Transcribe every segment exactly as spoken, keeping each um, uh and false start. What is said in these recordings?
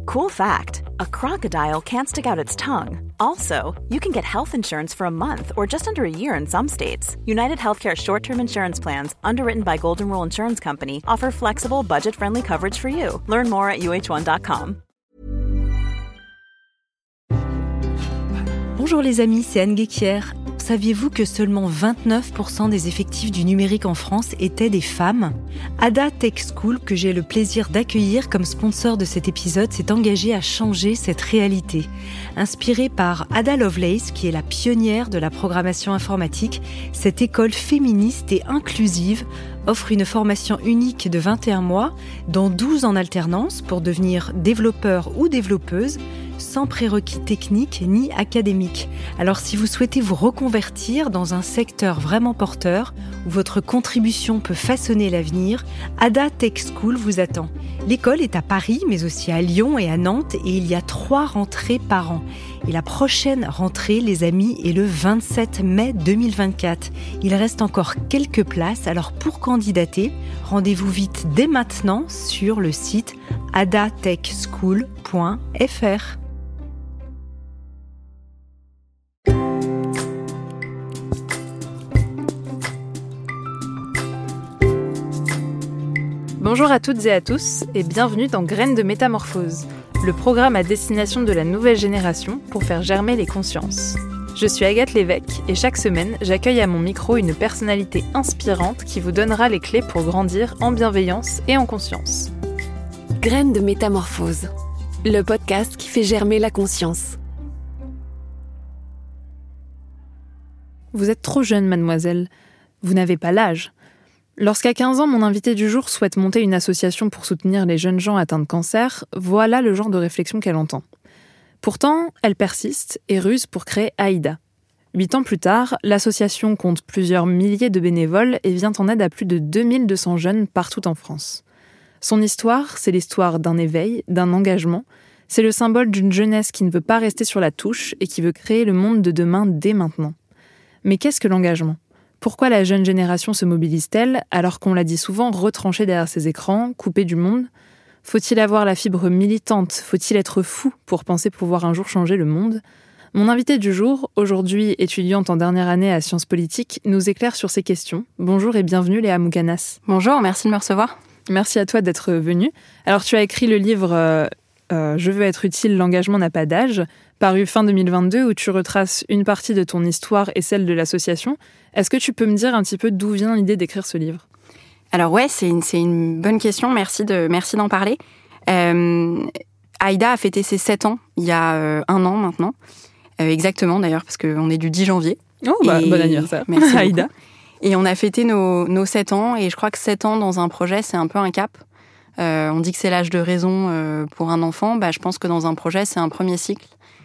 Cool fact, a crocodile can't stick out its tongue. Also, you can get health insurance for a month or just under a year in some states. United Healthcare short-term insurance plans, underwritten by Golden Rule Insurance Company, offer flexible, budget-friendly coverage for you. Learn more at U H one dot com. Bonjour les amis, c'est Anne Guéquière. Saviez-vous que seulement vingt-neuf pour cent des effectifs du numérique en France étaient des femmes ? Ada Tech School, que j'ai le plaisir d'accueillir comme sponsor de cet épisode, s'est engagée à changer cette réalité. Inspirée par Ada Lovelace, qui est la pionnière de la programmation informatique, cette école féministe et inclusive offre une formation unique de vingt et un mois, dont douze en alternance pour devenir développeur ou développeuse, sans prérequis techniques ni académiques. Alors si vous souhaitez vous reconvertir dans un secteur vraiment porteur, où votre contribution peut façonner l'avenir, Ada Tech School vous attend. L'école est à Paris, mais aussi à Lyon et à Nantes, et il y a trois rentrées par an. Et la prochaine rentrée, les amis, est le vingt-sept mai deux mille vingt-quatre. Il reste encore quelques places, alors pour candidater, rendez-vous vite dès maintenant sur le site ada tech school point f r. Bonjour à toutes et à tous et bienvenue dans Graines de Métamorphose, le programme à destination de la nouvelle génération pour faire germer les consciences. Je suis Agathe Lévesque et chaque semaine, j'accueille à mon micro une personnalité inspirante qui vous donnera les clés pour grandir en bienveillance et en conscience. Graines de Métamorphose, le podcast qui fait germer la conscience. Vous êtes trop jeune, mademoiselle. Vous n'avez pas l'âge. Lorsqu'à quinze ans, mon invité du jour souhaite monter une association pour soutenir les jeunes gens atteints de cancer, voilà le genre de réflexion qu'elle entend. Pourtant, elle persiste et ruse pour créer Aïda. Huit ans plus tard, l'association compte plusieurs milliers de bénévoles et vient en aide à plus de deux mille deux cents jeunes partout en France. Son histoire, c'est l'histoire d'un éveil, d'un engagement. C'est le symbole d'une jeunesse qui ne veut pas rester sur la touche et qui veut créer le monde de demain dès maintenant. Mais qu'est-ce que l'engagement ? Pourquoi la jeune génération se mobilise-t-elle, alors qu'on l'a dit souvent, retranchée derrière ses écrans, coupée du monde ? Faut-il avoir la fibre militante ? Faut-il être fou pour penser pouvoir un jour changer le monde ? Mon invité du jour, aujourd'hui étudiante en dernière année à Sciences Politiques, nous éclaire sur ces questions. Bonjour et bienvenue Léa Moukanas. Bonjour, merci de me recevoir. Merci à toi d'être venue. Alors tu as écrit le livre euh, euh, « Je veux être utile, l'engagement n'a pas d'âge », paru fin deux mille vingt-deux, où tu retraces une partie de ton histoire et celle de l'association. Est-ce que tu peux me dire un petit peu d'où vient l'idée d'écrire ce livre ? Alors ouais, c'est une, c'est une bonne question, merci, de, merci d'en parler. Euh, Aïda a fêté ses sept ans il y a euh, un an maintenant, euh, exactement d'ailleurs, parce qu'on est du dix janvier. Oh, bah, bon anniversaire. Merci Aïda. Et on a fêté nos, nos sept ans, et je crois que sept ans dans un projet, c'est un peu un cap. Euh, on dit que c'est l'âge de raison euh, pour un enfant, bah, je pense que dans un projet, c'est un premier cycle.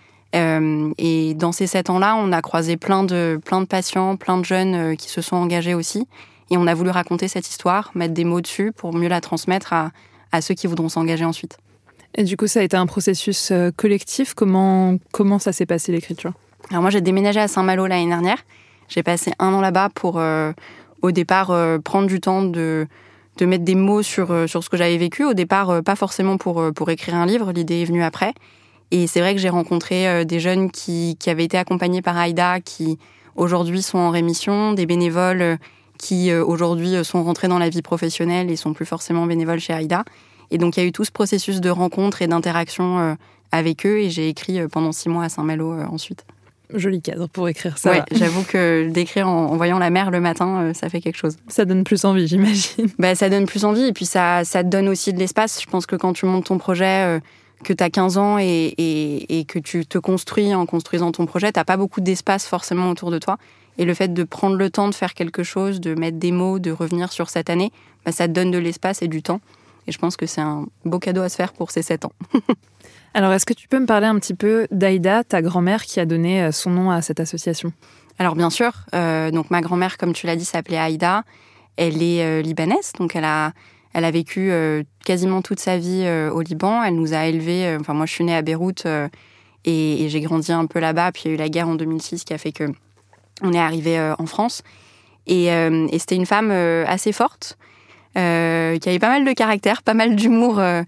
Euh, et dans ces sept ans-là, on a croisé plein de, plein de patients, plein de jeunes euh, qui se sont engagés aussi. Et on a voulu raconter cette histoire, mettre des mots dessus pour mieux la transmettre à, à ceux qui voudront s'engager ensuite. Et du coup, ça a été un processus euh, collectif. Comment, comment ça s'est passé, l'écriture ? Alors moi, j'ai déménagé à Saint-Malo l'année dernière. J'ai passé un an là-bas pour, euh, au départ, euh, prendre du temps de, de mettre des mots sur, euh, sur ce que j'avais vécu. Au départ, euh, pas forcément pour, euh, pour écrire un livre. L'idée est venue après. Et c'est vrai que j'ai rencontré euh, des jeunes qui, qui avaient été accompagnés par Aïda, qui aujourd'hui sont en rémission, des bénévoles euh, qui euh, aujourd'hui sont rentrés dans la vie professionnelle et sont plus forcément bénévoles chez Aïda. Et donc il y a eu tout ce processus de rencontre et d'interaction euh, avec eux, et j'ai écrit euh, pendant six mois à Saint-Malo euh, ensuite. Joli cadre pour écrire ça. Ouais, j'avoue que d'écrire en, en voyant la mer le matin, euh, ça fait quelque chose. Ça donne plus envie, j'imagine. Bah, ça donne plus envie, et puis ça, ça te donne aussi de l'espace. Je pense que quand tu montes ton projet... Euh, que tu as quinze ans et, et, et que tu te construis en construisant ton projet, tu n'as pas beaucoup d'espace forcément autour de toi. Et le fait de prendre le temps de faire quelque chose, de mettre des mots, de revenir sur cette année, bah, ça te donne de l'espace et du temps. Et je pense que c'est un beau cadeau à se faire pour ces sept ans. Alors, est-ce que tu peux me parler un petit peu d'Aïda, ta grand-mère qui a donné son nom à cette association ? Alors bien sûr, euh, donc ma grand-mère, comme tu l'as dit, s'appelait Aïda. Elle est euh, libanaise, donc elle a... Elle a vécu euh, quasiment toute sa vie euh, au Liban. Elle nous a élevés. Euh, enfin, moi, je suis née à Beyrouth euh, et, et j'ai grandi un peu là-bas. Puis il y a eu la guerre en deux mille six qui a fait que on est arrivé euh, en France. Et, euh, et c'était une femme euh, assez forte, euh, qui avait pas mal de caractère, pas mal d'humour euh,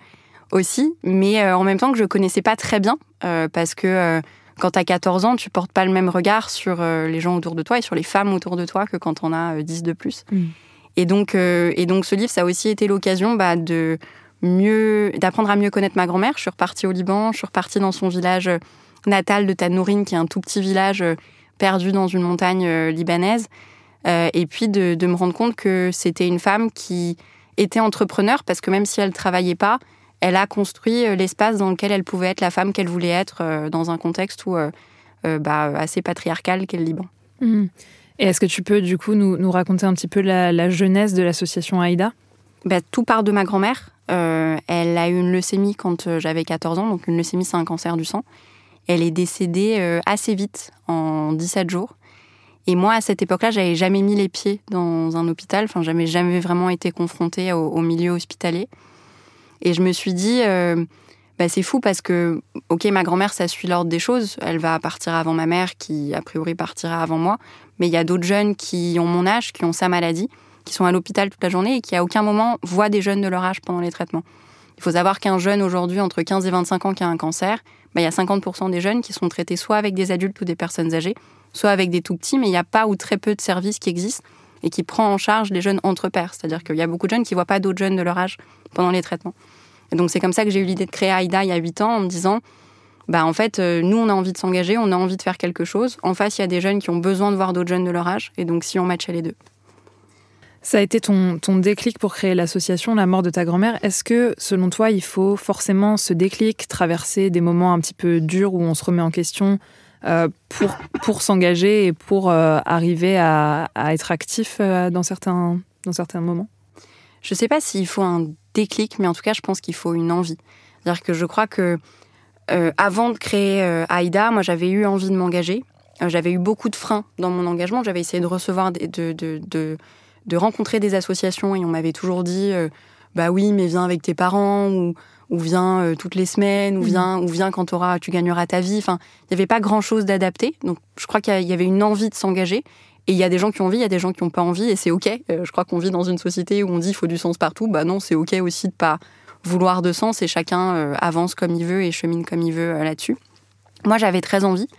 aussi, mais euh, en même temps que je connaissais pas très bien, euh, parce que euh, quand t'as quatorze ans, tu portes pas le même regard sur euh, les gens autour de toi et sur les femmes autour de toi que quand t'en as euh, dix de plus. Mm. Et donc, euh, et donc, ce livre, ça a aussi été l'occasion bah, de mieux, d'apprendre à mieux connaître ma grand-mère. Je suis repartie au Liban, je suis repartie dans son village natal de Tanourine, qui est un tout petit village euh, perdu dans une montagne euh, libanaise. Euh, et puis de, de me rendre compte que c'était une femme qui était entrepreneur, parce que même si elle travaillait pas, elle a construit l'espace dans lequel elle pouvait être la femme qu'elle voulait être euh, dans un contexte où, euh, euh, bah, assez patriarcal qu'est le Liban. Mmh. Et est-ce que tu peux du coup nous, nous raconter un petit peu la, la genèse de l'association Aïda ? Bah, tout part de ma grand-mère. Euh, elle a eu une leucémie quand j'avais quatorze ans, donc une leucémie, c'est un cancer du sang. Elle est décédée euh, assez vite, en dix-sept jours. Et moi, à cette époque-là, j'avais jamais mis les pieds dans un hôpital. Enfin, j'avais jamais vraiment été confrontée au, au milieu hospitalier. Et je me suis dit, euh, bah, c'est fou parce que, ok, ma grand-mère, ça suit l'ordre des choses. Elle va partir avant ma mère, qui, a priori, partira avant moi. Mais il y a d'autres jeunes qui ont mon âge, qui ont sa maladie, qui sont à l'hôpital toute la journée et qui, à aucun moment, voient des jeunes de leur âge pendant les traitements. Il faut savoir qu'un jeune, aujourd'hui, entre quinze et vingt-cinq ans, qui a un cancer, bah, il y a cinquante pour cent des jeunes qui sont traités soit avec des adultes ou des personnes âgées, soit avec des tout-petits, mais il n'y a pas ou très peu de services qui existent et qui prend en charge les jeunes entre pairs. C'est-à-dire qu'il y a beaucoup de jeunes qui ne voient pas d'autres jeunes de leur âge pendant les traitements. Et donc, c'est comme ça que j'ai eu l'idée de créer Aïda il y a huit ans, en me disant, bah, en fait, euh, nous, on a envie de s'engager, on a envie de faire quelque chose. En face, il y a des jeunes qui ont besoin de voir d'autres jeunes de leur âge. Et donc, si on matchait les deux. Ça a été ton, ton déclic pour créer l'association La mort de ta grand-mère. Est-ce que, selon toi, il faut forcément ce déclic, traverser des moments un petit peu durs où on se remet en question euh, pour, pour s'engager et pour euh, arriver à, à être actif euh, dans, certains, dans certains moments ? Je ne sais pas s'il faut un déclic, mais en tout cas, je pense qu'il faut une envie. C'est-à-dire que je crois que euh, avant de créer euh, Aïda, moi, j'avais eu envie de m'engager. Euh, j'avais eu beaucoup de freins dans mon engagement. J'avais essayé de recevoir, des, de, de, de, de rencontrer des associations et on m'avait toujours dit euh, bah oui, mais viens avec tes parents ou, ou viens euh, toutes les semaines ou viens, mmh. ou viens quand t'auras, tu gagneras ta vie. Enfin, il n'y avait pas grand-chose d'adapté. Donc, je crois qu'il y avait une envie de s'engager. Et il y a des gens qui ont envie, il y a des gens qui n'ont pas envie, et c'est OK. Euh, je crois qu'on vit dans une société où on dit qu'il faut du sens partout. Bah non, c'est OK aussi de ne pas vouloir de sens, et chacun euh, avance comme il veut et chemine comme il veut euh, là-dessus. Moi, j'avais très envie.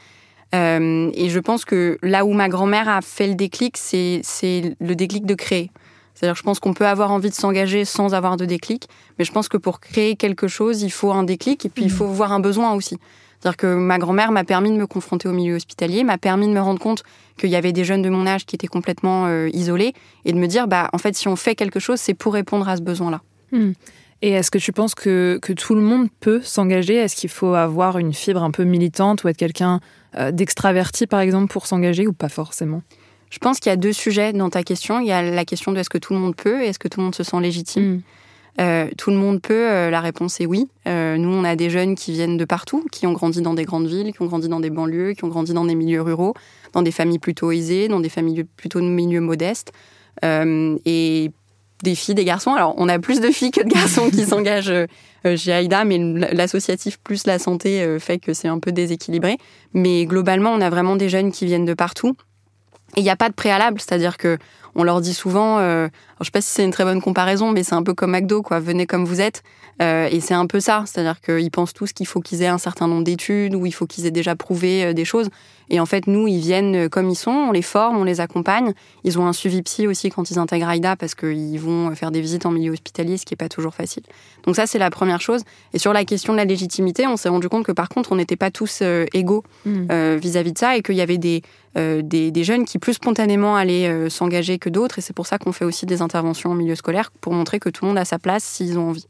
Euh, et je pense que là où ma grand-mère a fait le déclic, c'est, c'est le déclic de créer. C'est-à-dire que je pense qu'on peut avoir envie de s'engager sans avoir de déclic, mais je pense que pour créer quelque chose, il faut un déclic, et puis mmh. il faut voir un besoin aussi. C'est-à-dire que ma grand-mère m'a permis de me confronter au milieu hospitalier, m'a permis de me rendre compte qu'il y avait des jeunes de mon âge qui étaient complètement euh, isolés, et de me dire, bah, en fait, si on fait quelque chose, c'est pour répondre à ce besoin-là. Mmh. Et est-ce que tu penses que, que tout le monde peut s'engager ? Est-ce qu'il faut avoir une fibre un peu militante ou être quelqu'un euh, d'extraverti, par exemple, pour s'engager, ou pas forcément ? Je pense qu'il y a deux sujets dans ta question. Il y a la question de est-ce que tout le monde peut et est-ce que tout le monde se sent légitime ? Mmh. Euh, tout le monde peut, euh, la réponse est oui. Euh, nous, on a des jeunes qui viennent de partout, qui ont grandi dans des grandes villes, qui ont grandi dans des banlieues, qui ont grandi dans des milieux ruraux, dans des familles plutôt aisées, dans des familles plutôt de milieux modestes. Euh, et des filles, des garçons. Alors, on a plus de filles que de garçons qui s'engagent euh, chez Aïda, mais l'associatif plus la santé euh, fait que c'est un peu déséquilibré. Mais globalement, on a vraiment des jeunes qui viennent de partout. Et il n'y a pas de préalable, c'est-à-dire que on leur dit souvent, euh, alors je ne sais pas si c'est une très bonne comparaison, mais c'est un peu comme McDo, quoi. Venez comme vous êtes. Euh, et c'est un peu ça, c'est-à-dire qu'ils pensent tous qu'il faut qu'ils aient un certain nombre d'études ou il faut qu'ils aient déjà prouvé euh, des choses. Et en fait, nous, ils viennent comme ils sont, on les forme, on les accompagne. Ils ont un suivi psy aussi quand ils intègrent Aïda parce qu'ils vont faire des visites en milieu hospitalier, ce qui n'est pas toujours facile. Donc ça, c'est la première chose. Et sur la question de la légitimité, on s'est rendu compte que par contre, on n'était pas tous euh, égaux mmh. euh, vis-à-vis de ça et qu'il y avait des, euh, des, des jeunes qui plus spontanément allaient euh, s'engager que d'autres. Et c'est pour ça qu'on fait aussi des interventions en milieu scolaire pour montrer que tout le monde a sa place s'ils ont envie.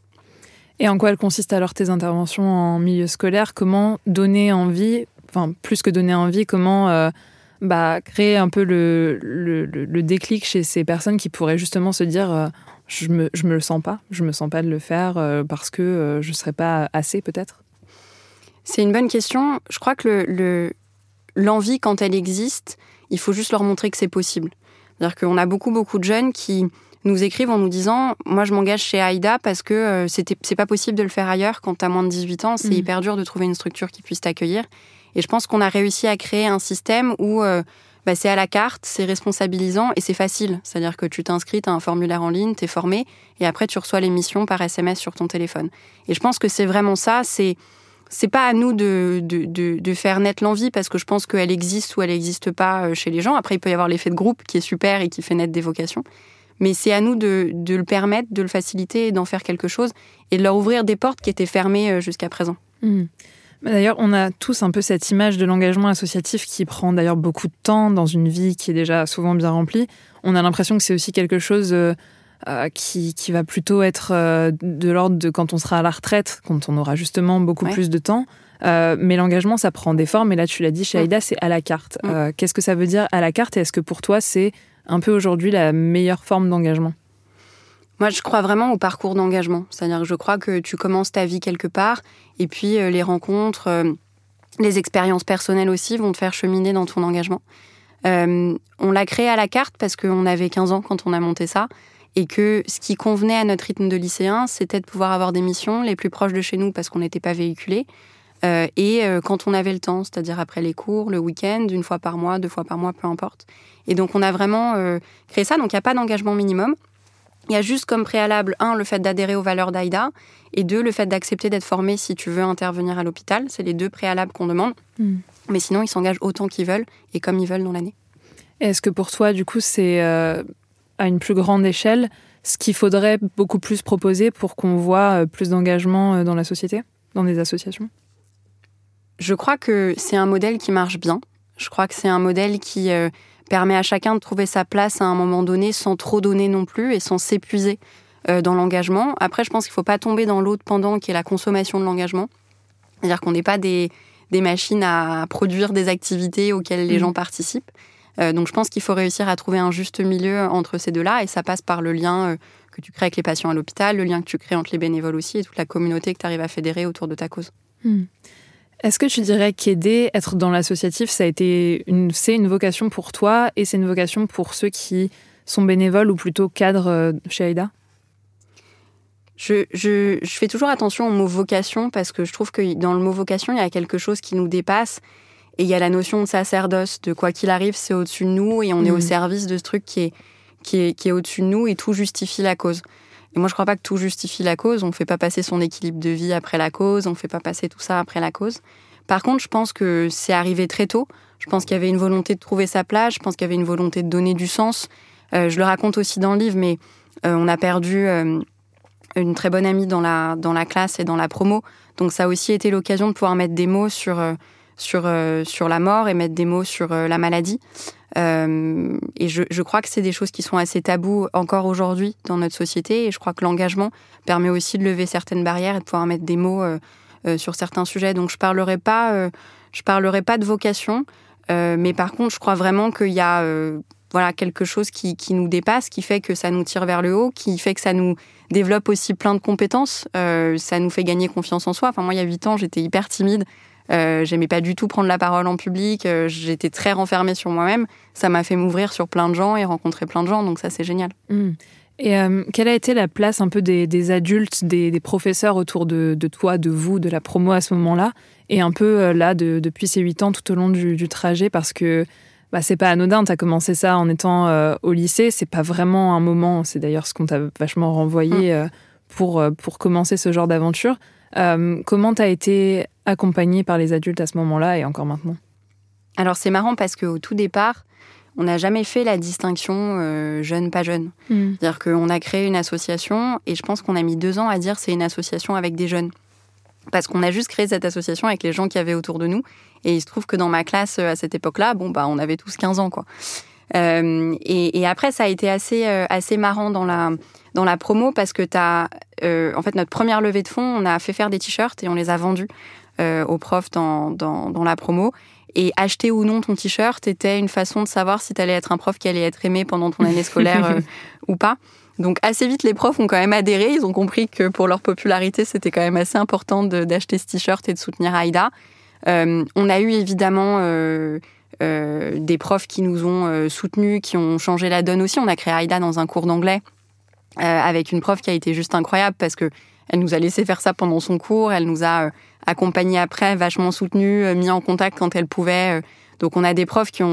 Et en quoi elles consistent alors tes interventions en milieu scolaire ? Comment donner envie, enfin plus que donner envie, comment euh, bah, créer un peu le, le, le déclic chez ces personnes qui pourraient justement se dire euh, je me, je me le sens pas, je me sens pas de le faire euh, parce que euh, je serais pas assez peut-être ? C'est une bonne question. Je crois que le, le, l'envie, quand elle existe, il faut juste leur montrer que c'est possible. C'est-à-dire qu'on a beaucoup, beaucoup de jeunes qui nous écrivent en nous disant « Moi, je m'engage chez Aïda parce que euh, c'était, c'est pas possible de le faire ailleurs. Quand t'as moins de dix-huit ans, c'est mmh. hyper dur de trouver une structure qui puisse t'accueillir. » Et je pense qu'on a réussi à créer un système où euh, bah, c'est à la carte, c'est responsabilisant et c'est facile. C'est-à-dire que tu t'inscris, tu as un formulaire en ligne, tu es formé et après tu reçois les missions par S M S sur ton téléphone. Et je pense que c'est vraiment ça, c'est c'est pas à nous de, de, de, de faire naître l'envie parce que je pense qu'elle existe ou elle n'existe pas chez les gens. Après, il peut y avoir l'effet de groupe qui est super et qui fait naître des vocations. Mais c'est à nous de, de le permettre, de le faciliter, d'en faire quelque chose et de leur ouvrir des portes qui étaient fermées jusqu'à présent. Mmh. D'ailleurs, on a tous un peu cette image de l'engagement associatif qui prend d'ailleurs beaucoup de temps dans une vie qui est déjà souvent bien remplie. On a l'impression que c'est aussi quelque chose euh, qui, qui va plutôt être euh, de l'ordre de quand on sera à la retraite, quand on aura justement beaucoup ouais. plus de temps. Euh, mais l'engagement, ça prend des formes. Et là, tu l'as dit, chez Aïda, c'est à la carte. Mmh. Euh, qu'est-ce que ça veut dire à la carte ? Et est-ce que pour toi, c'est un peu aujourd'hui la meilleure forme d'engagement ? Moi, je crois vraiment au parcours d'engagement. C'est-à-dire que je crois que tu commences ta vie quelque part et puis euh, les rencontres, euh, les expériences personnelles aussi vont te faire cheminer dans ton engagement. Euh, on l'a créé à la carte parce qu'on avait quinze ans quand on a monté ça et que ce qui convenait à notre rythme de lycéen, c'était de pouvoir avoir des missions les plus proches de chez nous parce qu'on n'était pas véhiculés euh, et euh, quand on avait le temps, c'est-à-dire après les cours, le week-end, une fois par mois, deux fois par mois, peu importe. Et donc, on a vraiment euh, créé ça. Donc, il n'y a pas d'engagement minimum. Il y a juste comme préalable, un, le fait d'adhérer aux valeurs d'Aïda, et deux, le fait d'accepter d'être formé si tu veux intervenir à l'hôpital. C'est les deux préalables qu'on demande. Mmh. Mais sinon, ils s'engagent autant qu'ils veulent et comme ils veulent dans l'année. Et est-ce que pour toi, du coup, c'est euh, à une plus grande échelle ce qu'il faudrait beaucoup plus proposer pour qu'on voit plus d'engagement dans la société, dans des associations ? Je crois que c'est un modèle qui marche bien. Je crois que c'est un modèle qui... Euh, permet à chacun de trouver sa place à un moment donné sans trop donner non plus et sans s'épuiser euh, dans l'engagement. Après, je pense qu'il ne faut pas tomber dans l'autre pendant qui est la consommation de l'engagement. C'est-à-dire qu'on n'est pas des, des machines à produire des activités auxquelles les mmh. gens participent. Euh, donc, je pense qu'il faut réussir à trouver un juste milieu entre ces deux-là et ça passe par le lien euh, que tu crées avec les patients à l'hôpital, le lien que tu crées entre les bénévoles aussi et toute la communauté que tu arrives à fédérer autour de ta cause. Mmh. Est-ce que tu dirais qu'aider, être dans l'associatif, ça a été une, c'est une vocation pour toi et c'est une vocation pour ceux qui sont bénévoles ou plutôt cadres chez Aïda ? je, je, je fais toujours attention au mot vocation parce que je trouve que dans le mot vocation, il y a quelque chose qui nous dépasse et il y a la notion de sacerdoce, de quoi qu'il arrive, c'est au-dessus de nous et on mmh. est au service de ce truc qui est, qui est, qui est au-dessus de nous et tout justifie la cause. Et moi, je ne crois pas que tout justifie la cause. On ne fait pas passer son équilibre de vie après la cause. On ne fait pas passer tout ça après la cause. Par contre, je pense que c'est arrivé très tôt. Je pense qu'il y avait une volonté de trouver sa place. Je pense qu'il y avait une volonté de donner du sens. Euh, je le raconte aussi dans le livre, mais euh, on a perdu euh, une très bonne amie dans la, dans la classe et dans la promo. Donc, ça a aussi été l'occasion de pouvoir mettre des mots sur, euh, sur, euh, sur la mort et mettre des mots sur euh, la maladie. Euh, et je, je crois que c'est des choses qui sont assez tabous encore aujourd'hui dans notre société et je crois que l'engagement permet aussi de lever certaines barrières et de pouvoir mettre des mots euh, euh, sur certains sujets. Donc je parlerai pas, euh, je parlerai pas de vocation, euh, mais par contre je crois vraiment qu'il y a euh, voilà, quelque chose qui, qui nous dépasse, qui fait que ça nous tire vers le haut, qui fait que ça nous développe aussi plein de compétences, euh, ça nous fait gagner confiance en soi. Enfin moi il y a huit ans j'étais hyper timide. Euh, j'aimais pas du tout prendre la parole en public, euh, j'étais très renfermée sur moi-même. Ça m'a fait m'ouvrir sur plein de gens et rencontrer plein de gens, donc ça c'est génial. Mmh. Et euh, quelle a été la place un peu des, des adultes, des, des professeurs autour de, de toi, de vous, de la promo à ce moment-là, et un peu euh, là de, depuis ces huit ans tout au long du, du trajet, parce que bah, c'est pas anodin, t'as commencé ça en étant euh, au lycée, c'est pas vraiment un moment, c'est d'ailleurs ce qu'on t'a vachement renvoyé mmh. euh, pour, pour commencer ce genre d'aventure. Euh, comment t'as été accompagnée par les adultes à ce moment-là et encore maintenant ? Alors c'est marrant parce qu'au tout départ, on n'a jamais fait la distinction euh, jeune, pas jeune. Mmh. C'est-à-dire qu'on a créé une association et je pense qu'on a mis deux ans à dire c'est une association avec des jeunes. Parce qu'on a juste créé cette association avec les gens qui avaient autour de nous. Et il se trouve que dans ma classe, à cette époque-là, bon, bah, on avait tous quinze ans, quoi. Euh, et, et après, ça a été assez, euh, assez marrant dans la, dans la promo parce que t'as, euh, en fait, notre première levée de fonds, on a fait faire des t-shirts et on les a vendus euh, aux profs dans, dans, dans la promo. Et acheter ou non ton t-shirt était une façon de savoir si t'allais être un prof qui allait être aimé pendant ton année scolaire euh, ou pas. Donc assez vite, les profs ont quand même adhéré. Ils ont compris que pour leur popularité, c'était quand même assez important de, d'acheter ce t-shirt et de soutenir Aïda. Euh, on a eu évidemment euh, euh, des profs qui nous ont euh, soutenus, qui ont changé la donne aussi. On a créé Aïda dans un cours d'anglais euh, avec une prof qui a été juste incroyable parce que elle nous a laissé faire ça pendant son cours. Elle nous a euh, accompagnés après, vachement soutenus, euh, mis en contact quand elle pouvait. Euh. Donc on a des profs qui ont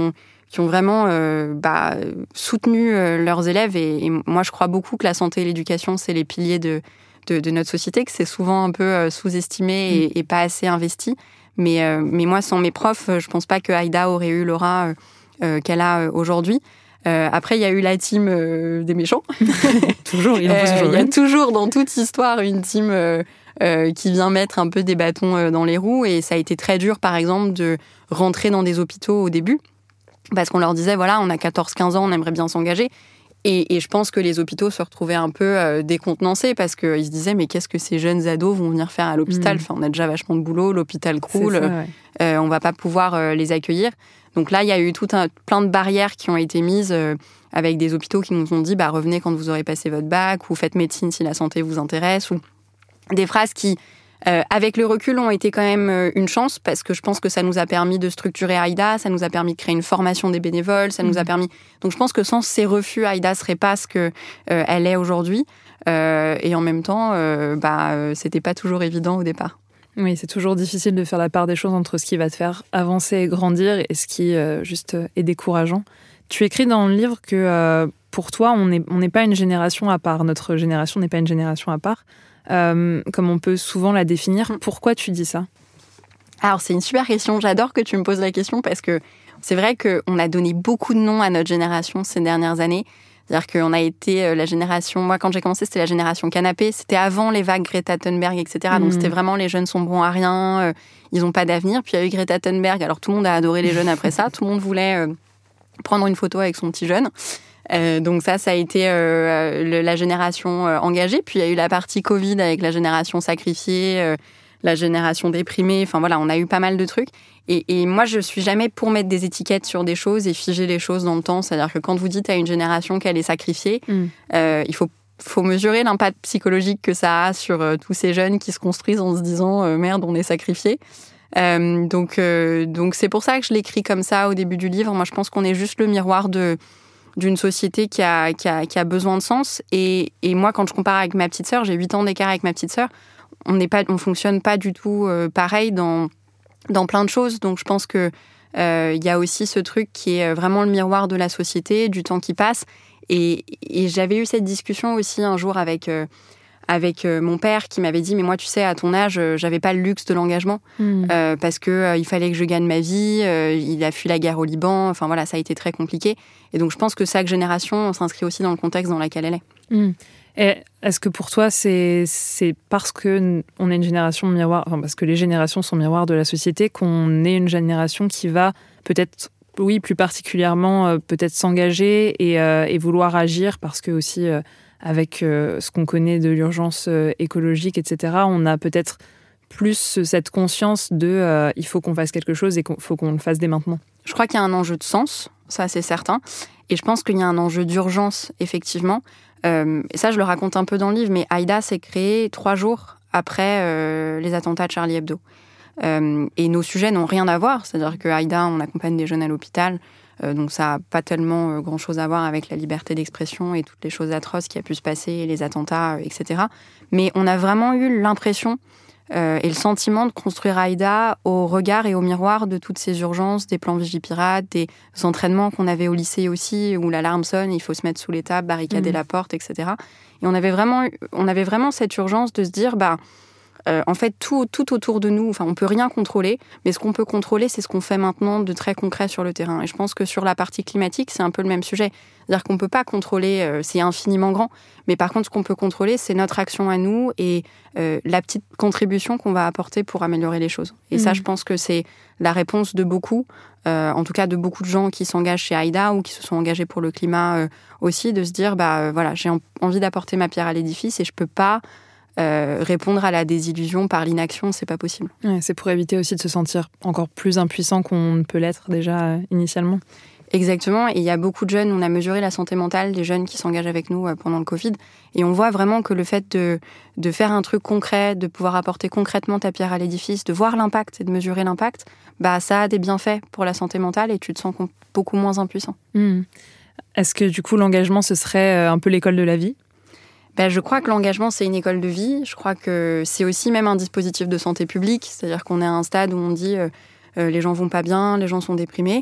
qui ont vraiment euh, bah, soutenu euh, leurs élèves. Et, et moi, je crois beaucoup que la santé et l'éducation, c'est les piliers de, de, de notre société, que c'est souvent un peu euh, sous-estimé et, mmh. et pas assez investi. Mais, euh, mais moi, sans mes profs, je pense pas que Aïda aurait eu l'aura euh, qu'elle a euh, aujourd'hui. Euh, après, il y a eu la team euh, des méchants. toujours, il en faut toujours. Il y a toujours dans toute histoire une team euh, euh, qui vient mettre un peu des bâtons euh, dans les roues. Et ça a été très dur, par exemple, de rentrer dans des hôpitaux au début. Parce qu'on leur disait, voilà, on a quatorze quinze ans, on aimerait bien s'engager. Et, et je pense que les hôpitaux se retrouvaient un peu euh, décontenancés parce qu'ils se disaient, mais qu'est-ce que ces jeunes ados vont venir faire à l'hôpital ? mmh. Enfin, on a déjà vachement de boulot, l'hôpital croule, ça, ouais. euh, on va pas pouvoir euh, les accueillir. Donc là, il y a eu tout un, plein de barrières qui ont été mises euh, avec des hôpitaux qui nous ont dit, bah, revenez quand vous aurez passé votre bac, ou faites médecine si la santé vous intéresse, ou des phrases qui... Euh, avec le recul, ont été quand même euh, une chance parce que je pense que ça nous a permis de structurer Aïda, ça nous a permis de créer une formation des bénévoles, ça mmh. nous a permis... Donc je pense que sans ces refus, Aïda serait pas ce qu'elle euh, est aujourd'hui. Euh, et en même temps, euh, bah, euh, c'était pas toujours évident au départ. Oui, c'est toujours difficile de faire la part des choses entre ce qui va te faire avancer et grandir et ce qui euh, juste est décourageant. Tu écris dans le livre que euh, pour toi, on n'est on n'est pas une génération à part. Notre génération n'est pas une génération à part. Euh, comme on peut souvent la définir. Pourquoi tu dis ça ? Alors, c'est une super question. J'adore que tu me poses la question parce que c'est vrai qu'on a donné beaucoup de noms à notre génération ces dernières années. C'est-à-dire qu'on a été la génération... Moi, quand j'ai commencé, c'était la génération canapé. C'était avant les vagues Greta Thunberg, et cetera. Mmh. Donc, c'était vraiment les jeunes sont bons à rien, euh, ils n'ont pas d'avenir. Puis, il y a eu Greta Thunberg. Alors, tout le monde a adoré les jeunes après ça. Tout le monde voulait euh, prendre une photo avec son petit jeune. Euh, donc ça, ça a été euh, le, la génération euh, engagée. Puis il y a eu la partie Covid avec la génération sacrifiée, euh, la génération déprimée. Enfin voilà, on a eu pas mal de trucs. Et, et moi, je suis jamais pour mettre des étiquettes sur des choses et figer les choses dans le temps. C'est-à-dire que quand vous dites à une génération qu'elle est sacrifiée, mm. euh, il faut, faut mesurer l'impact psychologique que ça a sur euh, tous ces jeunes qui se construisent en se disant euh, « merde, on est sacrifiés ». Euh, donc, euh, donc c'est pour ça que je l'écris comme ça au début du livre. Moi, je pense qu'on est juste le miroir de... d'une société qui a, qui a, qui a besoin de sens. Et, et moi, quand je compare avec ma petite sœur, j'ai huit ans d'écart avec ma petite sœur, on n'est pas, on fonctionne pas du tout euh, pareil dans, dans plein de choses. Donc, je pense qu'il euh, y a aussi ce truc qui est vraiment le miroir de la société, du temps qui passe. Et, et j'avais eu cette discussion aussi un jour avec... Euh, avec euh, mon père qui m'avait dit « Mais moi, tu sais, à ton âge, euh, j'avais pas le luxe de l'engagement mmh. euh, parce qu'il euh, fallait que je gagne ma vie. Euh, il a fui la guerre au Liban. Enfin, voilà, ça a été très compliqué. Et donc, je pense que chaque génération s'inscrit aussi dans le contexte dans lequel elle est. Mmh. Et est-ce que pour toi, c'est, c'est parce qu'on est une génération miroir, enfin, parce que les générations sont miroirs de la société, qu'on est une génération qui va peut-être... oui, plus particulièrement, euh, peut-être s'engager et, euh, et vouloir agir parce que aussi... Euh, avec euh, ce qu'on connaît de l'urgence euh, écologique, et cetera, on a peut-être plus cette conscience de euh, il faut qu'on fasse quelque chose et qu'il faut qu'on le fasse dès maintenant. Je crois qu'il y a un enjeu de sens, ça c'est certain. Et je pense qu'il y a un enjeu d'urgence, effectivement. Euh, et ça, je le raconte un peu dans le livre, mais Aïda s'est créée trois jours après euh, les attentats de Charlie Hebdo. Euh, et nos sujets n'ont rien à voir. C'est-à-dire que Aïda, on accompagne des jeunes à l'hôpital. Euh, donc ça n'a pas tellement euh, grand-chose à voir avec la liberté d'expression et toutes les choses atroces qui a pu se passer, les attentats, euh, et cetera. Mais on a vraiment eu l'impression euh, et le sentiment de construire Aïda au regard et au miroir de toutes ces urgences, des plans Vigipirate, des entraînements qu'on avait au lycée aussi, où l'alarme sonne, il faut se mettre sous les tables, barricader mmh. la porte, et cetera. Et on avait vraiment, on avait vraiment cette urgence de se dire... bah, Euh, en fait, tout, tout autour de nous, enfin, on peut rien contrôler, mais ce qu'on peut contrôler, c'est ce qu'on fait maintenant de très concret sur le terrain. Et je pense que sur la partie climatique, c'est un peu le même sujet. C'est-à-dire qu'on peut pas contrôler, euh, c'est infiniment grand, mais par contre, ce qu'on peut contrôler, c'est notre action à nous et euh, la petite contribution qu'on va apporter pour améliorer les choses. Et mmh. ça, je pense que c'est la réponse de beaucoup, euh, en tout cas de beaucoup de gens qui s'engagent chez Aïda ou qui se sont engagés pour le climat euh, aussi, de se dire, bah euh, voilà, j'ai en- envie d'apporter ma pierre à l'édifice et je peux pas Euh, répondre à la désillusion par l'inaction, c'est pas possible. Ouais, c'est pour éviter aussi de se sentir encore plus impuissant qu'on ne peut l'être déjà euh, initialement. Exactement, et il y a beaucoup de jeunes, on a mesuré la santé mentale des jeunes qui s'engagent avec nous euh, pendant le Covid, et on voit vraiment que le fait de, de faire un truc concret, de pouvoir apporter concrètement ta pierre à l'édifice, de voir l'impact et de mesurer l'impact, bah, ça a des bienfaits pour la santé mentale et tu te sens beaucoup moins impuissant. Mmh. Est-ce que du coup l'engagement, ce serait un peu l'école de la vie ? Ben, je crois que l'engagement, c'est une école de vie. Je crois que c'est aussi même un dispositif de santé publique. C'est-à-dire qu'on est à un stade où on dit euh, euh, les gens vont pas bien, les gens sont déprimés.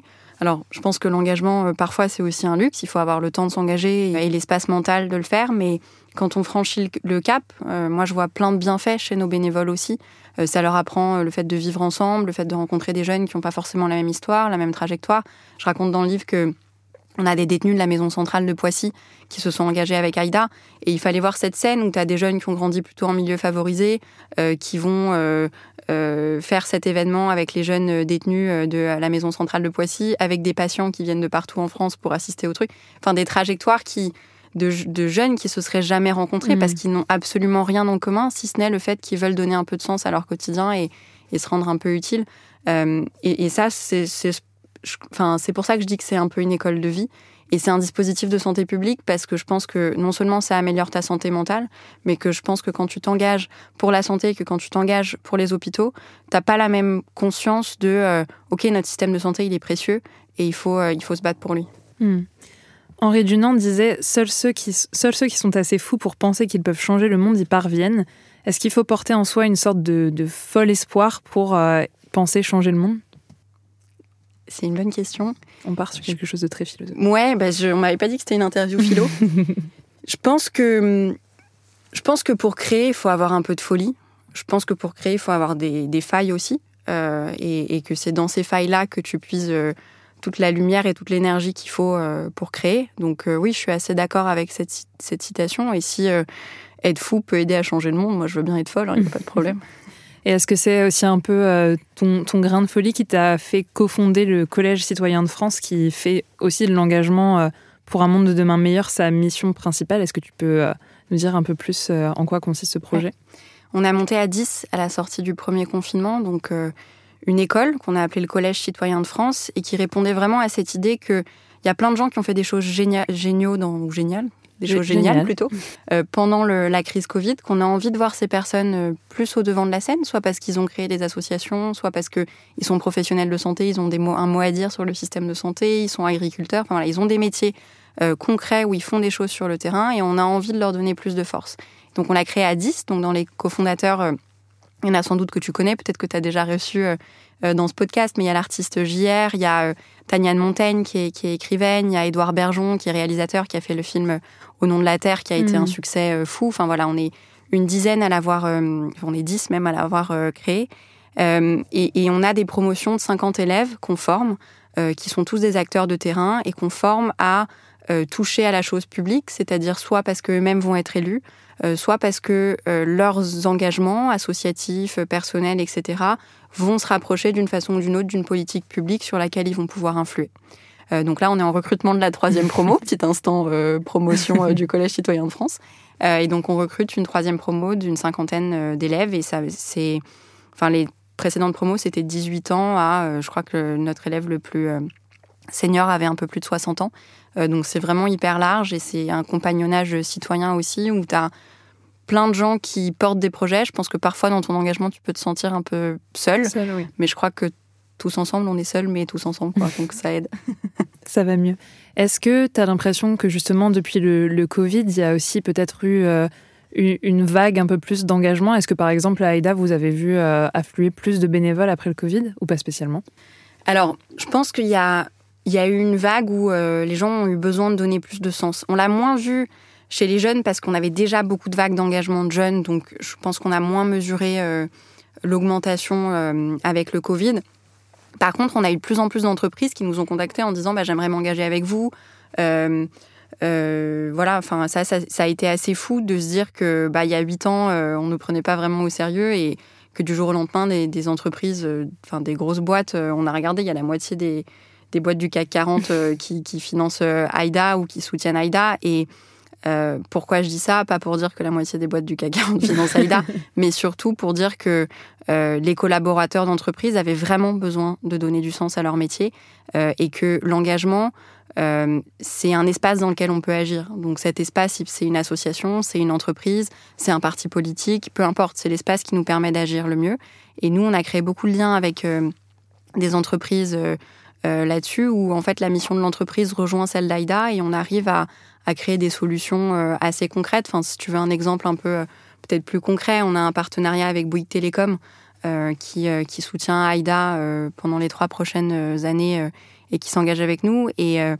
Alors, je pense que l'engagement, euh, parfois, c'est aussi un luxe. Il faut avoir le temps de s'engager et, et l'espace mental de le faire. Mais quand on franchit le, le cap, euh, moi, je vois plein de bienfaits chez nos bénévoles aussi. Euh, ça leur apprend euh, le fait de vivre ensemble, le fait de rencontrer des jeunes qui n'ont pas forcément la même histoire, la même trajectoire. Je raconte dans le livre que on a des détenus de la maison centrale de Poissy qui se sont engagés avec Aïda. Et il fallait voir cette scène où tu as des jeunes qui ont grandi plutôt en milieu favorisé, euh, qui vont euh, euh, faire cet événement avec les jeunes détenus de la maison centrale de Poissy, avec des patients qui viennent de partout en France pour assister au truc. Enfin, des trajectoires qui, de, de jeunes qui se seraient jamais rencontrés mmh. parce qu'ils n'ont absolument rien en commun, si ce n'est le fait qu'ils veulent donner un peu de sens à leur quotidien et, et se rendre un peu utiles. Euh, et, et ça, c'est... c'est Enfin, c'est pour ça que je dis que c'est un peu une école de vie. Et c'est un dispositif de santé publique parce que je pense que non seulement ça améliore ta santé mentale, mais que je pense que quand tu t'engages pour la santé, que quand tu t'engages pour les hôpitaux, t'as pas la même conscience de euh, « Ok, notre système de santé, il est précieux et il faut, euh, il faut se battre pour lui. Mmh. » Henri Dunant disait « Seuls ceux qui, seuls ceux qui sont assez fous pour penser qu'ils peuvent changer le monde y parviennent. » Est-ce qu'il faut porter en soi une sorte de, de fol espoir pour euh, penser changer le monde ? C'est une bonne question. On part sur quelque chose de très philosophique. Ouais, bah je, on m'avait pas dit que c'était une interview philo. je pense que je pense que pour créer, il faut avoir un peu de folie. Je pense que pour créer, il faut avoir des, des failles aussi, euh, et, et que c'est dans ces failles-là que tu puises euh, toute la lumière et toute l'énergie qu'il faut euh, pour créer. Donc euh, oui, je suis assez d'accord avec cette, cette citation. Et si euh, être fou peut aider à changer le monde, moi je veux bien être folle, il hein, n'y a pas de problème. Et est-ce que c'est aussi un peu euh, ton, ton grain de folie qui t'a fait cofonder le Collège citoyen de France, qui fait aussi de l'engagement euh, pour un monde de demain meilleur sa mission principale ? Est-ce que tu peux euh, nous dire un peu plus euh, en quoi consiste ce projet ? Ouais. On a monté à dix à la sortie du premier confinement, donc euh, une école qu'on a appelée le Collège citoyen de France et qui répondait vraiment à cette idée qu'il y a plein de gens qui ont fait des choses génia- géniaux dans, ou géniales, des choses géniales Génial. plutôt, euh, pendant le, la crise Covid, qu'on a envie de voir ces personnes euh, plus au devant de la scène, soit parce qu'ils ont créé des associations, soit parce qu'ils sont professionnels de santé, ils ont des mots, un mot à dire sur le système de santé, ils sont agriculteurs, enfin voilà, ils ont des métiers euh, concrets où ils font des choses sur le terrain et on a envie de leur donner plus de force. Donc on l'a créé à dix, donc dans les cofondateurs, euh, il y en a sans doute que tu connais, peut-être que tu as déjà reçu euh, euh, dans ce podcast, mais il y a l'artiste J R, il y a euh, Tania de Montaigne qui est, qui est écrivaine, il y a Édouard Bergeon qui est réalisateur, qui a fait le film Au nom de la Terre, qui a été mmh. un succès euh, fou. Enfin voilà, on est une dizaine à l'avoir, euh, on est dix même à l'avoir euh, créé. Euh, et, et on a des promotions de cinquante élèves qu'on forme, euh, qui sont tous des acteurs de terrain et qu'on forme à euh, toucher à la chose publique, c'est-à-dire soit parce qu'eux-mêmes vont être élus, euh, soit parce que euh, leurs engagements associatifs, personnels, et cetera, vont se rapprocher d'une façon ou d'une autre d'une politique publique sur laquelle ils vont pouvoir influer. Euh, donc là, on est en recrutement de la troisième promo, petit instant euh, promotion euh, du Collège citoyen de France. Euh, et donc, on recrute une troisième promo d'une cinquantaine euh, d'élèves. Et ça, c'est, enfin, les précédentes promos, c'était dix-huit ans à, euh, je crois que notre élève le plus euh, senior avait un peu plus de soixante ans. Euh, donc, c'est vraiment hyper large et c'est un compagnonnage citoyen aussi où tu as plein de gens qui portent des projets. Je pense que parfois, dans ton engagement, tu peux te sentir un peu seul. Seul, oui. Mais je crois que tous ensemble, on est seuls, mais tous ensemble, quoi. Donc ça aide. Ça va mieux. Est-ce que tu as l'impression que justement, depuis le, le Covid, il y a aussi peut-être eu euh, une vague un peu plus d'engagement ? Est-ce que par exemple, à Aïda, vous avez vu euh, affluer plus de bénévoles après le Covid ou pas spécialement ? Alors, je pense qu'il y a, il y a eu une vague où euh, les gens ont eu besoin de donner plus de sens. On l'a moins vu chez les jeunes parce qu'on avait déjà beaucoup de vagues d'engagement de jeunes, donc je pense qu'on a moins mesuré euh, l'augmentation euh, avec le Covid. Par contre, on a eu de plus en plus d'entreprises qui nous ont contactés en disant bah, « j'aimerais m'engager avec vous euh, ». Euh, voilà, enfin ça, ça, ça a été assez fou de se dire que bah, il y a huit ans, euh, on ne nous prenait pas vraiment au sérieux et que du jour au lendemain, des, des entreprises, enfin euh, des grosses boîtes, euh, on a regardé, il y a la moitié des, des boîtes du C A C quarante euh, qui, qui financent euh, Aïda ou qui soutiennent Aïda. Et Euh, pourquoi je dis ça ? Pas pour dire que la moitié des boîtes du C A C quarante financent Aïda, mais surtout pour dire que euh, les collaborateurs d'entreprise avaient vraiment besoin de donner du sens à leur métier euh, et que l'engagement, euh, c'est un espace dans lequel on peut agir. Donc cet espace, c'est une association, c'est une entreprise, c'est un parti politique, peu importe, c'est l'espace qui nous permet d'agir le mieux. Et nous, on a créé beaucoup de liens avec euh, des entreprises euh, euh, là-dessus, où en fait la mission de l'entreprise rejoint celle d'Aïda et on arrive à à créer des solutions euh, assez concrètes. Enfin, si tu veux un exemple un peu euh, peut-être plus concret, on a un partenariat avec Bouygues Télécom euh, qui, euh, qui soutient Aïda euh, pendant les trois prochaines années euh, et qui s'engagent avec nous. Et euh,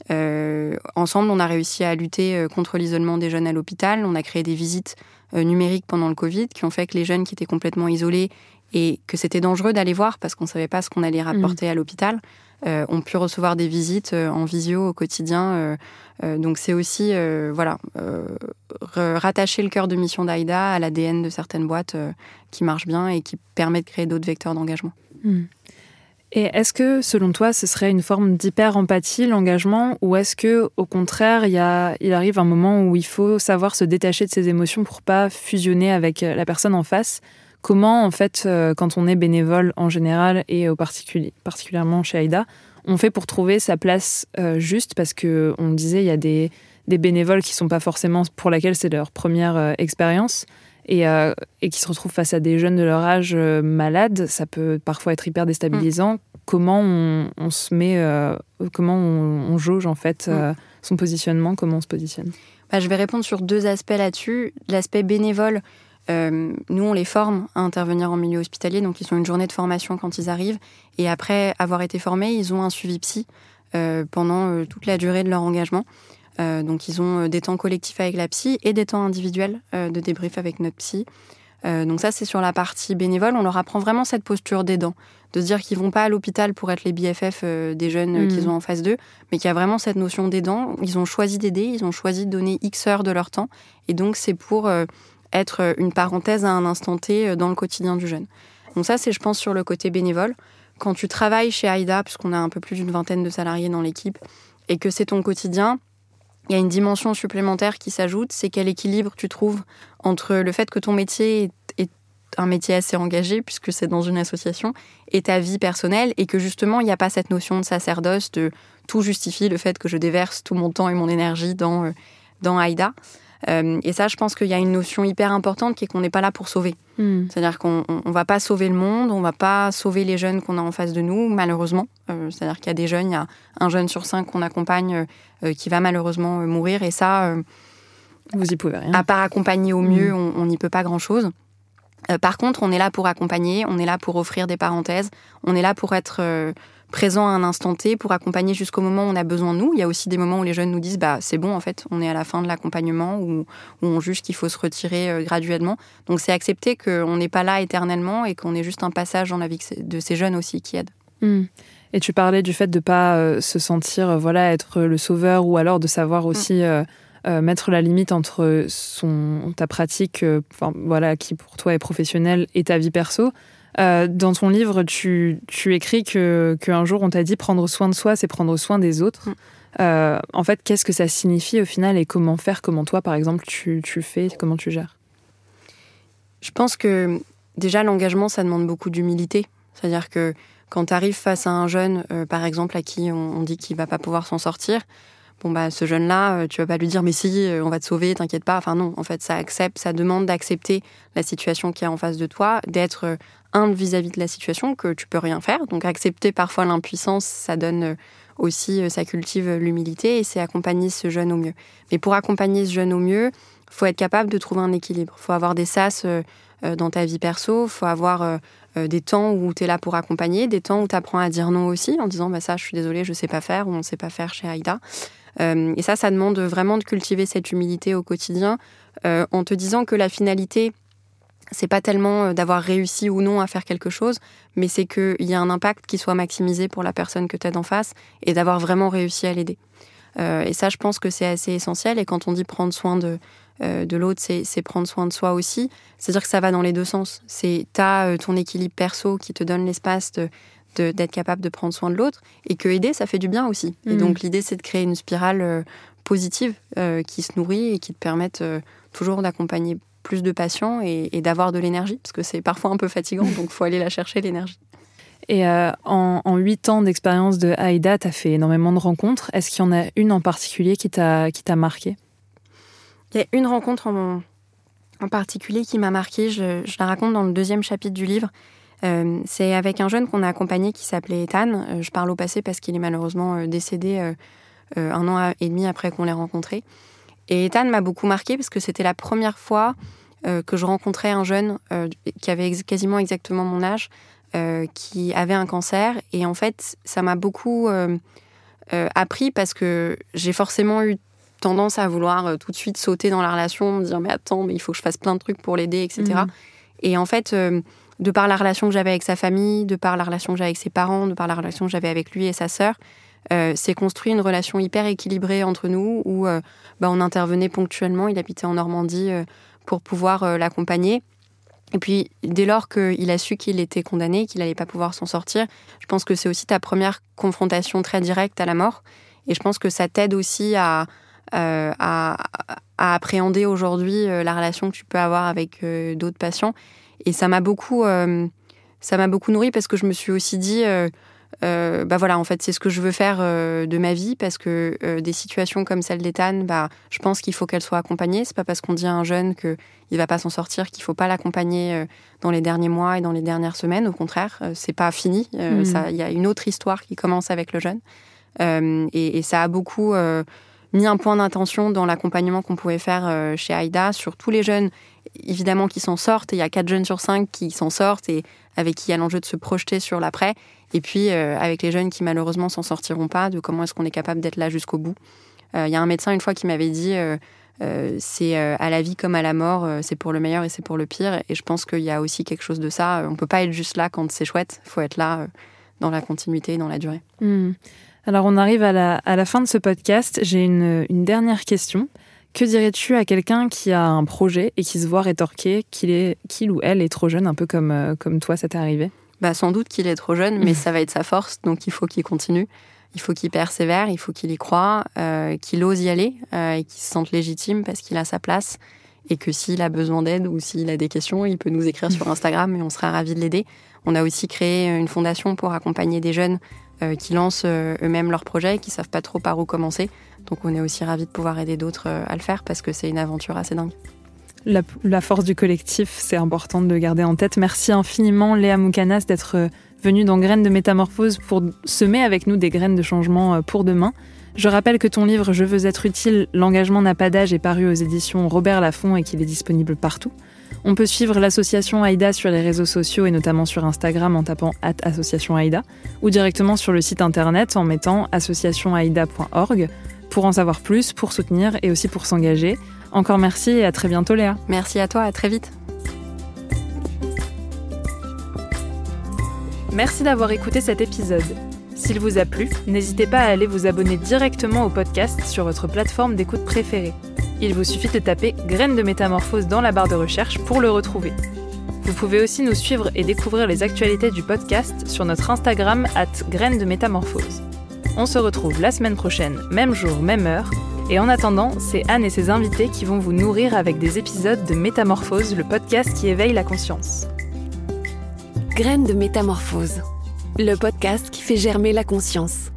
euh, ensemble, on a réussi à lutter contre l'isolement des jeunes à l'hôpital. On a créé des visites euh, numériques pendant le Covid qui ont fait que les jeunes qui étaient complètement isolés et que c'était dangereux d'aller voir parce qu'on ne savait pas ce qu'on allait rapporter mmh. à l'hôpital, euh, ont pu recevoir des visites euh, en visio au quotidien. Euh, euh, donc c'est aussi euh, voilà, euh, rattacher le cœur de mission d'Aïda à l'A D N de certaines boîtes euh, qui marchent bien et qui permet de créer d'autres vecteurs d'engagement. Mmh. Et est-ce que, selon toi, ce serait une forme d'hyper-empathie, l'engagement, ou est-ce que, au contraire, il, y a, il arrive un moment où il faut savoir se détacher de ses émotions pour pas fusionner avec la personne en face ? Comment, en fait, euh, quand on est bénévole en général et au particulier, particulièrement chez Aïda, on fait pour trouver sa place euh, juste ? Parce qu'on disait, il y a des, des bénévoles qui sont pas forcément pour laquelle c'est leur première euh, expérience et, euh, et qui se retrouvent face à des jeunes de leur âge euh, malades. Ça peut parfois être hyper déstabilisant. Mmh. Comment on, on se met, euh, comment on, on jauge en fait euh, mmh. son positionnement, comment on se positionne ? Bah, je vais répondre sur deux aspects là-dessus. L'aspect bénévole. Euh, nous, on les forme à intervenir en milieu hospitalier, donc ils ont une journée de formation quand ils arrivent. Et après avoir été formés, ils ont un suivi psy euh, pendant euh, toute la durée de leur engagement. Euh, donc ils ont des temps collectifs avec la psy et des temps individuels euh, de débrief avec notre psy. Euh, donc ça, c'est sur la partie bénévole. On leur apprend vraiment cette posture d'aidant, de se dire qu'ils vont pas à l'hôpital pour être les B F F euh, des jeunes mmh. qu'ils ont en face d'eux, mais qu'il y a vraiment cette notion d'aidant. Ils ont choisi d'aider, ils ont choisi de donner X heures de leur temps. Et donc, c'est pour... Euh, être une parenthèse à un instant T dans le quotidien du jeune. Donc ça, c'est, je pense, sur le côté bénévole. Quand tu travailles chez Aïda, puisqu'on a un peu plus d'une vingtaine de salariés dans l'équipe, et que c'est ton quotidien, il y a une dimension supplémentaire qui s'ajoute, c'est quel équilibre tu trouves entre le fait que ton métier est un métier assez engagé, puisque c'est dans une association, et ta vie personnelle, et que justement, il n'y a pas cette notion de sacerdoce, de tout justifie le fait que je déverse tout mon temps et mon énergie dans, dans Aïda. Euh, et ça, je pense qu'il y a une notion hyper importante qui est qu'on n'est pas là pour sauver. Mmh. C'est-à-dire qu'on ne va pas sauver le monde, on ne va pas sauver les jeunes qu'on a en face de nous, malheureusement. Euh, c'est-à-dire qu'il y a des jeunes, il y a un jeune sur cinq qu'on accompagne euh, qui va malheureusement euh, mourir. Et ça, euh, vous y pouvez rien. À part accompagner au mieux, mmh. on n'y peut pas grand-chose. Euh, par contre, on est là pour accompagner, on est là pour offrir des parenthèses, on est là pour être... Euh, présent à un instant T, pour accompagner jusqu'au moment où on a besoin de nous. Il y a aussi des moments où les jeunes nous disent bah, « c'est bon, en fait, on est à la fin de l'accompagnement » ou où on juge qu'il faut se retirer euh, graduellement. Donc, c'est accepter qu'on n'est pas là éternellement et qu'on est juste un passage dans la vie de ces jeunes aussi qui aident. Mmh. Et tu parlais du fait de ne pas euh, se sentir, euh, voilà, être le sauveur ou alors de savoir aussi mmh. euh, euh, mettre la limite entre son, ta pratique, euh, voilà, qui pour toi est professionnelle, et ta vie perso. Euh, dans ton livre, tu, tu écris que, qu'un jour, on t'a dit prendre soin de soi, c'est prendre soin des autres. Mmh. Euh, en fait, qu'est-ce que ça signifie au final et comment faire, comment toi, par exemple, tu, tu fais, comment tu gères ? Je pense que déjà, l'engagement, ça demande beaucoup d'humilité. C'est-à-dire que quand tu arrives face à un jeune, euh, par exemple, à qui on, on dit qu'il ne va pas pouvoir s'en sortir, bon, bah, ce jeune-là, tu vas pas lui dire « mais si, on va te sauver, t'inquiète pas ». Enfin non, en fait, ça accepte, ça demande d'accepter la situation qu'il y a en face de toi, d'être humble vis-à-vis de la situation, que tu peux rien faire. Donc accepter parfois l'impuissance, ça donne aussi, ça cultive l'humilité et c'est accompagner ce jeune au mieux. Mais pour accompagner ce jeune au mieux, il faut être capable de trouver un équilibre. Il faut avoir des sas dans ta vie perso, il faut avoir des temps où tu es là pour accompagner, des temps où tu apprends à dire non aussi, en disant bah, « ça, je suis désolée, je sais pas faire » ou « on ne sait pas faire chez Aïda ». Euh, et ça, ça demande vraiment de cultiver cette humilité au quotidien euh, en te disant que la finalité, c'est pas tellement d'avoir réussi ou non à faire quelque chose, mais c'est qu'il y a un impact qui soit maximisé pour la personne que tu aides en face et d'avoir vraiment réussi à l'aider. Euh, et ça, je pense que c'est assez essentiel. Et quand on dit prendre soin de, euh, de l'autre, c'est, c'est prendre soin de soi aussi. C'est-à-dire que ça va dans les deux sens. C'est t'as euh, ton équilibre perso qui te donne l'espace de De, d'être capable de prendre soin de l'autre, et que aider, ça fait du bien aussi. Mmh. Et donc, l'idée, c'est de créer une spirale euh, positive euh, qui se nourrit et qui te permette euh, toujours d'accompagner plus de patients et, et d'avoir de l'énergie, parce que c'est parfois un peu fatigant, donc il faut aller la chercher, l'énergie. Et euh, en huit ans d'expérience de Aïda, tu as fait énormément de rencontres. Est-ce qu'il y en a une en particulier qui t'a, qui t'a marqué ? Il y a une rencontre en, en particulier qui m'a marquée, je, je la raconte dans le deuxième chapitre du livre. Euh, c'est avec un jeune qu'on a accompagné qui s'appelait Ethan. Euh, je parle au passé parce qu'il est malheureusement euh, décédé euh, euh, un an et demi après qu'on l'ait rencontré. Et Ethan m'a beaucoup marquée parce que c'était la première fois euh, que je rencontrais un jeune euh, qui avait ex- quasiment exactement mon âge euh, qui avait un cancer. Et en fait, ça m'a beaucoup euh, euh, appris parce que j'ai forcément eu tendance à vouloir euh, tout de suite sauter dans la relation, me dire « mais attends, mais il faut que je fasse plein de trucs pour l'aider, et cetera » Mmh. Et en fait, euh, de par la relation que j'avais avec sa famille, de par la relation que j'avais avec ses parents, de par la relation que j'avais avec lui et sa sœur, euh, s'est construit une relation hyper équilibrée entre nous où euh, bah, on intervenait ponctuellement. Il habitait en Normandie euh, pour pouvoir euh, l'accompagner. Et puis, dès lors qu'il a su qu'il était condamné, qu'il n'allait pas pouvoir s'en sortir, je pense que c'est aussi ta première confrontation très directe à la mort. Et je pense que ça t'aide aussi à, euh, à, à appréhender aujourd'hui euh, la relation que tu peux avoir avec euh, d'autres patients. Et ça m'a beaucoup, euh, ça m'a beaucoup nourrie parce que je me suis aussi dit, euh, euh, bah voilà, en fait, c'est ce que je veux faire euh, de ma vie parce que euh, des situations comme celle d'Ethan, bah, je pense qu'il faut qu'elle soit accompagnée. C'est pas parce qu'on dit à un jeune qu'il va pas s'en sortir qu'il faut pas l'accompagner euh, dans les derniers mois et dans les dernières semaines. Au contraire, euh, c'est pas fini. Euh, mmh. Ça, il y a une autre histoire qui commence avec le jeune. Euh, et, et ça a beaucoup euh, mis un point d'intention dans l'accompagnement qu'on pouvait faire euh, chez Aïda sur tous les jeunes, évidemment, qui s'en sortent. Et il y a quatre jeunes sur cinq qui s'en sortent et avec qui il y a l'enjeu de se projeter sur l'après. Et puis, euh, avec les jeunes qui, malheureusement, s'en sortiront pas, de comment est-ce qu'on est capable d'être là jusqu'au bout. Il euh, y a un médecin, une fois, qui m'avait dit euh, euh, c'est euh, à la vie comme à la mort, euh, c'est pour le meilleur et c'est pour le pire. Et je pense qu'il y a aussi quelque chose de ça. On peut pas être juste là quand c'est chouette. Il faut être là euh, dans la continuité et dans la durée. Mmh. Alors, on arrive à la, à la fin de ce podcast. J'ai une, une dernière question. Que dirais-tu à quelqu'un qui a un projet et qui se voit rétorquer qu'il, est, qu'il ou elle est trop jeune, un peu comme, euh, comme toi, ça t'est arrivé ? Bah, sans doute qu'il est trop jeune, mais ça va être sa force, donc il faut qu'il continue. Il faut qu'il persévère, il faut qu'il y croie, euh, qu'il ose y aller euh, et qu'il se sente légitime parce qu'il a sa place et que s'il a besoin d'aide ou s'il a des questions, il peut nous écrire sur Instagram et on sera ravis de l'aider. On a aussi créé une fondation pour accompagner des jeunes euh, qui lancent euh, eux-mêmes leurs projets et qui ne savent pas trop par où commencer. Donc on est aussi ravis de pouvoir aider d'autres euh, à le faire parce que c'est une aventure assez dingue. La, la force du collectif, c'est important de le garder en tête. Merci infiniment Léa Moukanas d'être venue dans Graines de Métamorphose pour semer avec nous des graines de changement pour demain. Je rappelle que ton livre « Je veux être utile, l'engagement n'a pas d'âge » est paru aux éditions Robert Laffont et qu'il est disponible partout. On peut suivre l'association Aïda sur les réseaux sociaux et notamment sur Instagram en tapant arobase association Aïda ou directement sur le site internet en mettant association aïda point org pour en savoir plus, pour soutenir et aussi pour s'engager. Encore merci et à très bientôt Léa. Merci à toi, à très vite. Merci d'avoir écouté cet épisode. S'il vous a plu, n'hésitez pas à aller vous abonner directement au podcast sur votre plateforme d'écoute préférée. Il vous suffit de taper « Graines de Métamorphose » dans la barre de recherche pour le retrouver. Vous pouvez aussi nous suivre et découvrir les actualités du podcast sur notre Instagram arobase graines de métamorphose. On se retrouve la semaine prochaine, même jour, même heure. Et en attendant, c'est Anne et ses invités qui vont vous nourrir avec des épisodes de Métamorphose, le podcast qui éveille la conscience. Graines de Métamorphose, le podcast qui fait germer la conscience.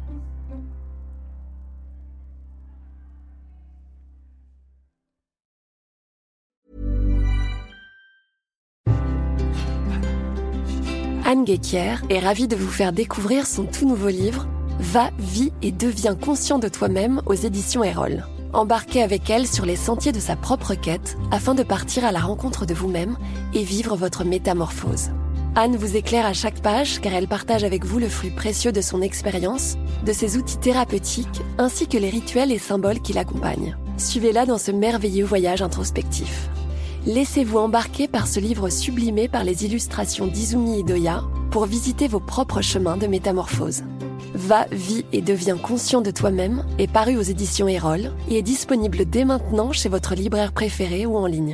Anne Guéquier est ravie de vous faire découvrir son tout nouveau livre « Va, vis et deviens conscient de toi-même » aux éditions Erol. Embarquez avec elle sur les sentiers de sa propre quête afin de partir à la rencontre de vous-même et vivre votre métamorphose. Anne vous éclaire à chaque page car elle partage avec vous le fruit précieux de son expérience, de ses outils thérapeutiques ainsi que les rituels et symboles qui l'accompagnent. Suivez-la dans ce merveilleux voyage introspectif. Laissez-vous embarquer par ce livre sublimé par les illustrations d'Izumi Idoya pour visiter vos propres chemins de métamorphose. Va, vis et deviens conscient de toi-même est paru aux éditions Erol et est disponible dès maintenant chez votre libraire préféré ou en ligne.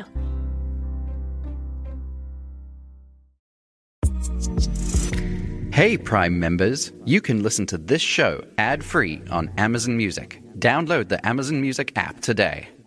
Hey Prime members, you can listen to this show ad-free on Amazon Music. Download the Amazon Music app today.